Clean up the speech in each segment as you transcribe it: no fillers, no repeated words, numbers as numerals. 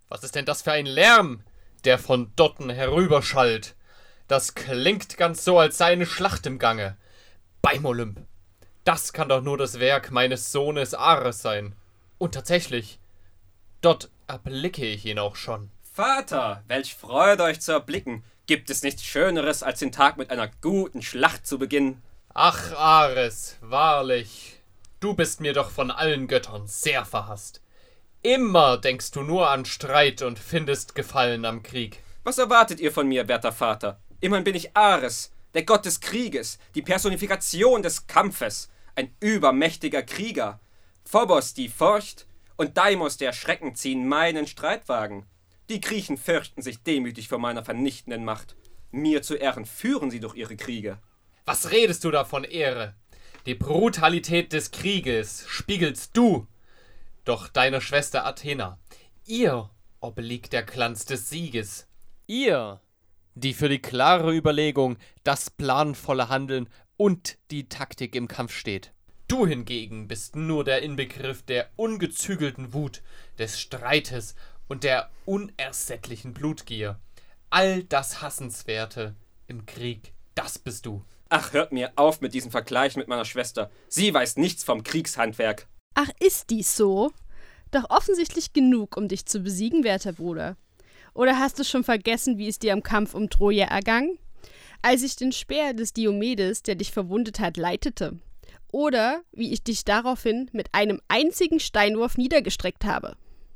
Was ist denn das für ein Lärm, der von dorten herüberschallt? Das klingt ganz so, als sei eine Schlacht im Gange. Beim Olymp. Das kann doch nur das Werk meines Sohnes Ares sein. Und tatsächlich, dort erblicke ich ihn auch schon. Vater, welch Freude euch zu erblicken. Gibt es nichts Schöneres, als den Tag mit einer guten Schlacht zu beginnen? Ach, Ares, wahrlich, du bist mir doch von allen Göttern sehr verhasst. Immer denkst du nur an Streit und findest Gefallen am Krieg. Was erwartet ihr von mir, werter Vater? Immerhin bin ich Ares, der Gott des Krieges, die Personifikation des Kampfes, ein übermächtiger Krieger. Phobos, die Furcht, und Deimos, der Schrecken, ziehen meinen Streitwagen. Die Griechen fürchten sich demütig vor meiner vernichtenden Macht. Mir zu Ehren führen sie durch ihre Kriege. Was redest du da von Ehre? Die Brutalität des Krieges spiegelst du. Doch deiner Schwester Athena, ihr obliegt der Glanz des Sieges. Ihr, die für die klare Überlegung, das planvolle Handeln und die Taktik im Kampf steht. Du hingegen bist nur der Inbegriff der ungezügelten Wut, des Streites und der unersättlichen Blutgier. All das Hassenswerte im Krieg, das bist du. Ach, hört mir auf mit diesem Vergleich mit meiner Schwester. Sie weiß nichts vom Kriegshandwerk. Ach, ist dies so? Doch offensichtlich genug, um dich zu besiegen, werter Bruder. Oder hast du schon vergessen, wie es dir im Kampf um Troja ergangen? Als ich den Speer des Diomedes, der dich verwundet hat, leitete. Oder wie ich dich daraufhin mit einem einzigen Steinwurf niedergestreckt habe.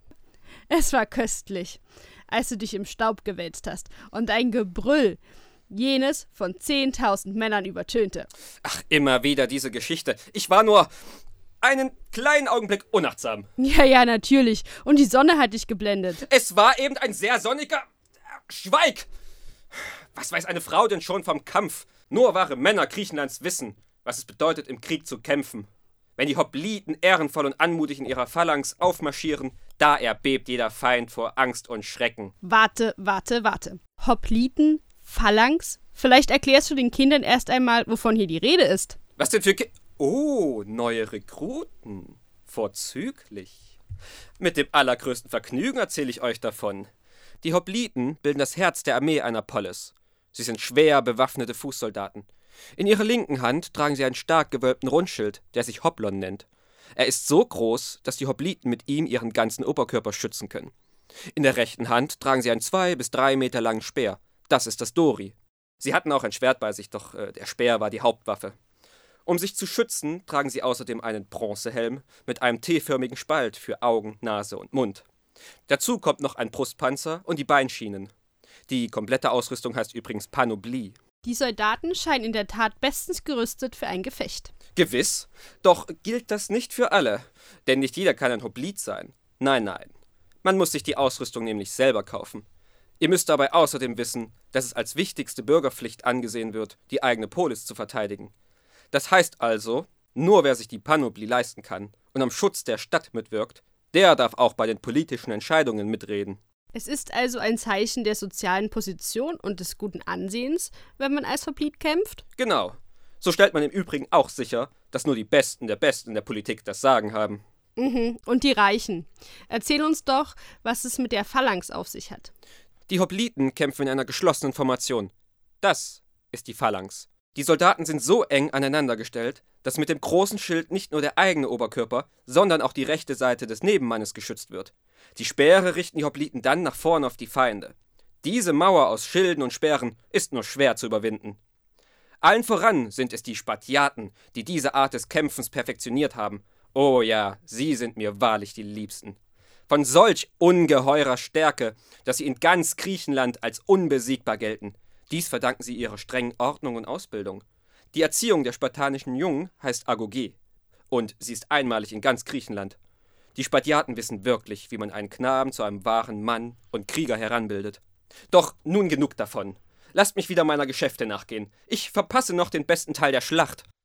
Es war köstlich, als du dich im Staub gewälzt hast und ein Gebrüll, jenes von 10.000 Männern übertönte. Ach, immer wieder diese Geschichte. Ich war nur einen kleinen Augenblick unachtsam. Ja, natürlich. Und die Sonne hat dich geblendet. Es war eben ein sehr sonniger... Schweig! Was weiß eine Frau denn schon vom Kampf? Nur wahre Männer Griechenlands wissen, was es bedeutet, im Krieg zu kämpfen. Wenn die Hopliten ehrenvoll und anmutig in ihrer Phalanx aufmarschieren, da erbebt jeder Feind vor Angst und Schrecken. Warte. Hopliten, Phalanx? Vielleicht erklärst du den Kindern erst einmal, wovon hier die Rede ist. Was denn für Oh, neue Rekruten. Vorzüglich. Mit dem allergrößten Vergnügen erzähle ich euch davon. Die Hopliten bilden das Herz der Armee einer Polis. Sie sind schwer bewaffnete Fußsoldaten. In ihrer linken Hand tragen sie einen stark gewölbten Rundschild, der sich Hoplon nennt. Er ist so groß, dass die Hopliten mit ihm ihren ganzen Oberkörper schützen können. In der rechten Hand tragen sie einen 2 bis 3 Meter langen Speer. Das ist das Dori. Sie hatten auch ein Schwert bei sich, doch der Speer war die Hauptwaffe. Um sich zu schützen, tragen sie außerdem einen Bronzehelm mit einem T-förmigen Spalt für Augen, Nase und Mund. Dazu kommt noch ein Brustpanzer und die Beinschienen. Die komplette Ausrüstung heißt übrigens Panoplie. Die Soldaten scheinen in der Tat bestens gerüstet für ein Gefecht. Gewiss, doch gilt das nicht für alle, denn nicht jeder kann ein Hoplit sein. Nein. Man muss sich die Ausrüstung nämlich selber kaufen. Ihr müsst dabei außerdem wissen, dass es als wichtigste Bürgerpflicht angesehen wird, die eigene Polis zu verteidigen. Das heißt also, nur wer sich die Panoplie leisten kann und am Schutz der Stadt mitwirkt, der darf auch bei den politischen Entscheidungen mitreden. Es ist also ein Zeichen der sozialen Position und des guten Ansehens, wenn man als Hoplit kämpft? Genau. So stellt man im Übrigen auch sicher, dass nur die Besten der Besten in der Politik das Sagen haben. Und die Reichen. Erzähl uns doch, was es mit der Phalanx auf sich hat. Die Hopliten kämpfen in einer geschlossenen Formation. Das ist die Phalanx. Die Soldaten sind so eng aneinander gestellt, dass mit dem großen Schild nicht nur der eigene Oberkörper, sondern auch die rechte Seite des Nebenmannes geschützt wird. Die Speere richten die Hopliten dann nach vorn auf die Feinde. Diese Mauer aus Schilden und Speeren ist nur schwer zu überwinden. Allen voran sind es die Spartiaten, die diese Art des Kämpfens perfektioniert haben. Oh ja, sie sind mir wahrlich die Liebsten. Von solch ungeheurer Stärke, dass sie in ganz Griechenland als unbesiegbar gelten. Dies verdanken sie ihrer strengen Ordnung und Ausbildung. Die Erziehung der spartanischen Jungen heißt Agoge. Und sie ist einmalig in ganz Griechenland. Die Spartiaten wissen wirklich, wie man einen Knaben zu einem wahren Mann und Krieger heranbildet. Doch nun genug davon. Lasst mich wieder meiner Geschäfte nachgehen. Ich verpasse noch den besten Teil der Schlacht.